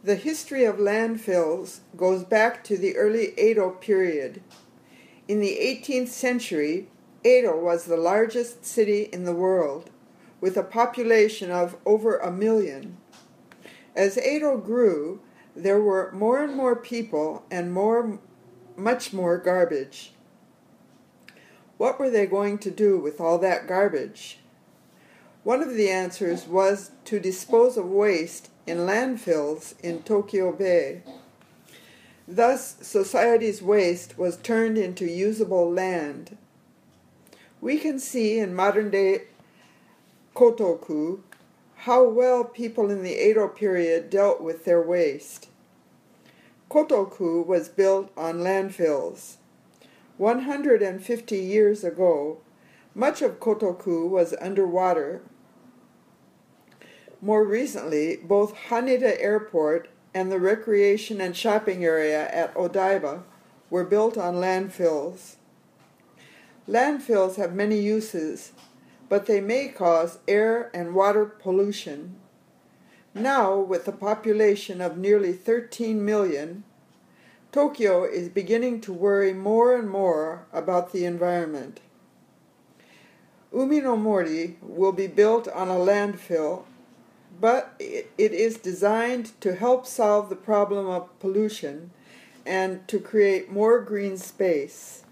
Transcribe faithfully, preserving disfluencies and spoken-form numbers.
The history of landfills goes back to the early Edo period. In the eighteenth century, Edo was the largest city in the world, with a population of over a million. As Edo grew, there were more and more people and more, much more garbage. What were they going to do with all that garbage? One of the answers was to dispose of waste in landfills in Tokyo Bay. Thus, society's waste was turned into usable land. We can see in modern-day Kotoku how well people in the Edo period dealt with their waste. Kotoku was built on landfills. one hundred fifty years ago, much of Kotoku was underwater. More recently, both Haneda Airport and the recreation and shopping area at Odaiba were built on landfills. Landfills have many uses, but they may cause air and water pollution. Now, with a population of nearly thirteen million, Tokyo is beginning to worry more and more about the environment. Umi no Mori will be built on a landfill, but it is designed to help solve the problem of pollution and to create more green space.